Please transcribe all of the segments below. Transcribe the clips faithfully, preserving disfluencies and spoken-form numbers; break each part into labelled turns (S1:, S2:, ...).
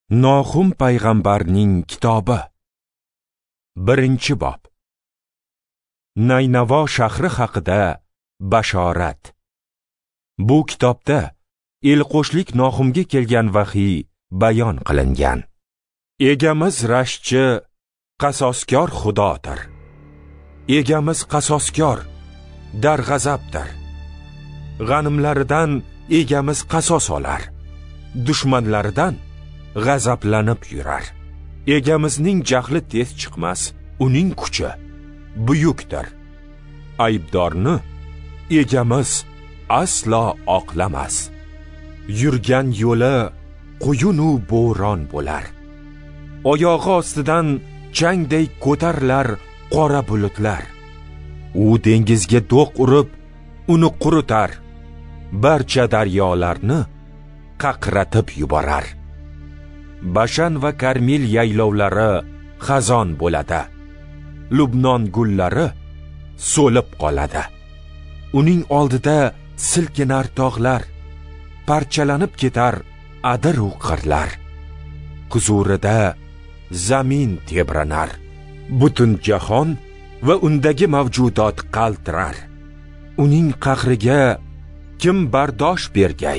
S1: Nohum payg'ambarning kitobi. Birinchi bob. Naynavo shahri haqida bashorat. Bu kitobda elqo'shlik Nohumga kelgan vahiy bayon qilingan. Egamiz rashkchi, qasoskor Xudodir. Egamiz qasoskor, darg'azabdir. G'animlaridan egamiz qasos olar. Dushmanlaridan g'azablanib yurar. Egamizning jahli tez chiqmas, uning kuchi buyukdir. Aybdorni egamiz aslo oqlamas. Yurgan yo'li quyun u bo'ron bo'lar. Oyog'i ostidan changday ko'tarilar qora bulutlar. U dengizga do'q urib, uni quritar. Barcha daryolarni qaqratib yuborar. Bashan va Karmil yaylovlari xazon bo'ladi. Lubnon gullari so'lib qoladi. Uning oldida silkinar tog'lar, parchalanib ketar adir u qirlar. Huzurida zamin tebranar. Butun jahon va undagi mavjudot qaltirar. Uning qahriga kim bardosh bergay?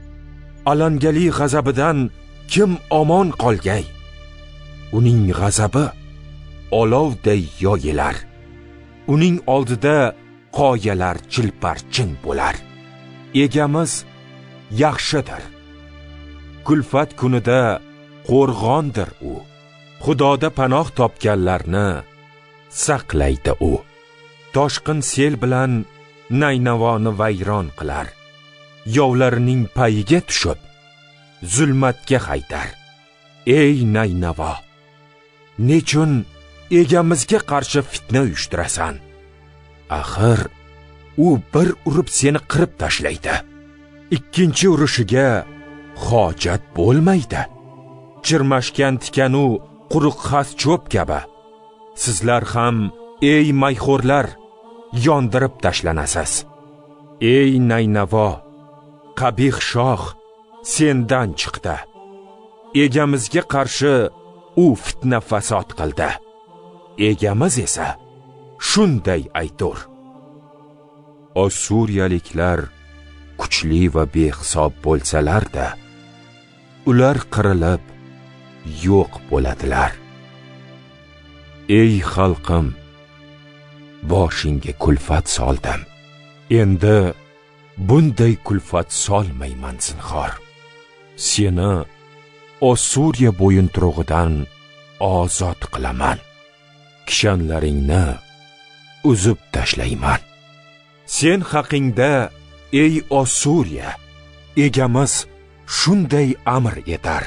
S1: Alangali g'azabidan kim omon qolgay? Uning g'azabi olovday yoyilar. Uning oldida qoyalar chilparchin bo'lar. Egamiz yaxshidir. Kulfat kunida qo'rg'ondir u. Xudoda panoh topganlarni saqlaydi u. Toshqin sel bilan Naynavoni vayron qilar. Yovlarining payiga tushib zulmatga haytar. Ey Naynavo, nechun egamizga qarshi fitna uyushtirasan? Axir u bir urib seni qirib tashlaydi. Ikkinchi urushiga hojat bo'lmaydi. Chirmashgan tikanu quruq xas cho'p kabi sizlar ham ey mayxo'rlar yondirib tashlanasiz. Ey Naynavo, qabih shoh sendan chiqdi. Egamizga qarshi u fitna fasod qildi. Egamiz esa shunday aytur. Ossuriyaliklar kuchli va behisob bo'lsalar-da, ular qirilib yo'q bo'ladilar. Ey xalqim, boshingga kulfat soldim. Endi bunday kulfat solmayman zinhor. Seni Ossuriya bo'yinturug'idan ozod qilaman. Kishanlaringni uzib tashlayman. Sen haqingda ey Ossuriya, egamiz shunday amr etar.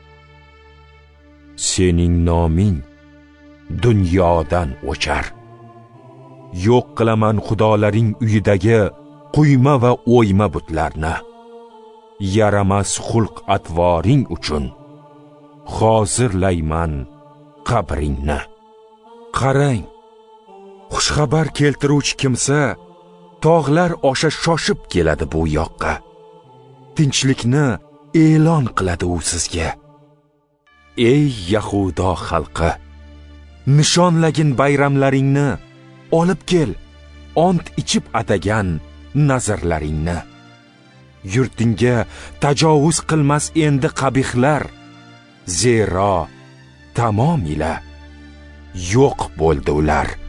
S1: Sening noming dunyodan o'char. Yo'q qilaman xudolaring uyidagi quyma va o'yma butlarni. Yaramas xulq atvoring uchun hozirlayman qabringni. Qarang, xushxabar keltiruvchi kimsa tog'lar osha shoshib keladi bu yoqqa. Tinchlikni e'lon qiladi u sizga. Ey Yahudo xalqi, nishonlagin bayramlaringni, olib kel ont ichib atagan nazarlaringni. Yurtingga tajovuz qilmas endi qabihlar, zero tamomila yo'q bo'ldi ular.